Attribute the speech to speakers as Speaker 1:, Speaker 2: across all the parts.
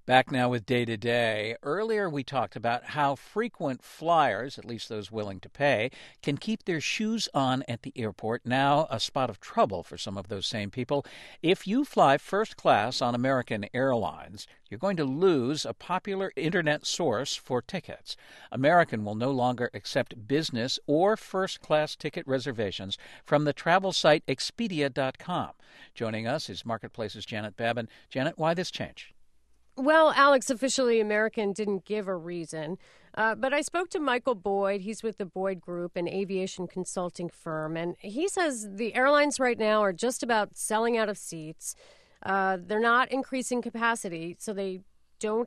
Speaker 1: Back now with Day to Day. Earlier, we talked about how frequent flyers, at least those willing to pay, can keep their shoes on at the airport. Now, a spot of trouble for some of those same people. If you fly first class on American Airlines, you're going to lose a popular internet source for tickets. American will no longer accept business or first class ticket reservations from the travel site Expedia.com. Joining us is Marketplace's Janet Babin. Janet, why this change?
Speaker 2: Well, Alex, officially American didn't give a reason, but I spoke to Michael Boyd. He's with the Boyd Group, an aviation consulting firm, and he says the airlines right now are just about selling out of seats. They're not increasing capacity, so they do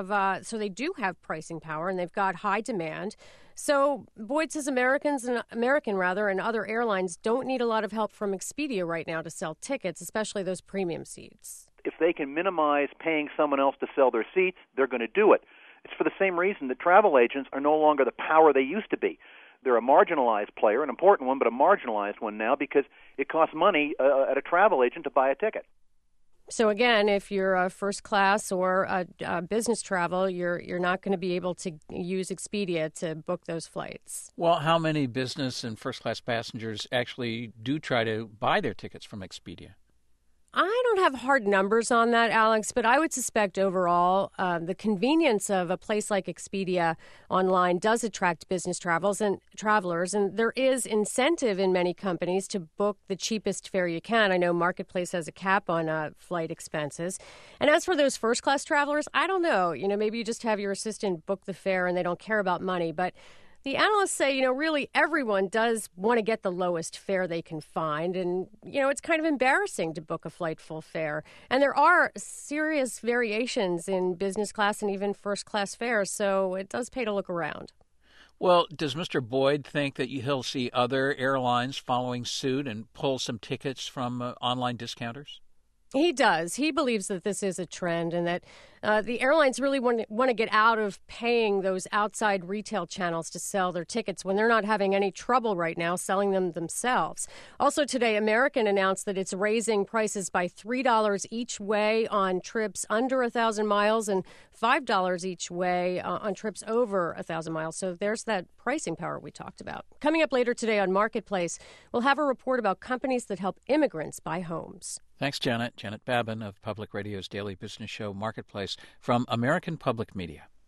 Speaker 2: have pricing power, and they've got high demand. So Boyd says American and other airlines don't need a lot of help from Expedia right now to sell tickets, especially those premium seats.
Speaker 3: If they can minimize paying someone else to sell their seats, they're going to do it. It's for the same reason that travel agents are no longer the power they used to be. They're a marginalized player, an important one, but a marginalized one now because it costs money at a travel agent to buy a ticket.
Speaker 2: So again, if you're a first class or a business travel, you're not going to be able to use Expedia to book those flights.
Speaker 1: Well, how many business and first class passengers actually do try to buy their tickets from Expedia?
Speaker 2: I don't have hard numbers on that, Alex, but I would suspect overall the convenience of a place like Expedia online does attract business travelers, and there is incentive in many companies to book the cheapest fare you can. I know Marketplace has a cap on flight expenses. And as for those first-class travelers, I don't know. Maybe you just have your assistant book the fare and they don't care about money, but the analysts say, really everyone does want to get the lowest fare they can find. And, it's kind of embarrassing to book a flight full fare. And there are serious variations in business class and even first class fares. So it does pay to look around.
Speaker 1: Well, does Mr. Boyd think that he'll see other airlines following suit and pull some tickets from online discounters?
Speaker 2: He does. He believes that this is a trend and that the airlines really want to get out of paying those outside retail channels to sell their tickets when they're not having any trouble right now selling them themselves. Also today, American announced that it's raising prices by $3 each way on trips under 1,000 miles and $5 each way on trips over 1,000 miles. So there's that pricing power we talked about. Coming up later today on Marketplace, we'll have a report about companies that help immigrants buy homes.
Speaker 1: Thanks, Janet. Janet Babin of Public Radio's daily business show Marketplace from American Public Media.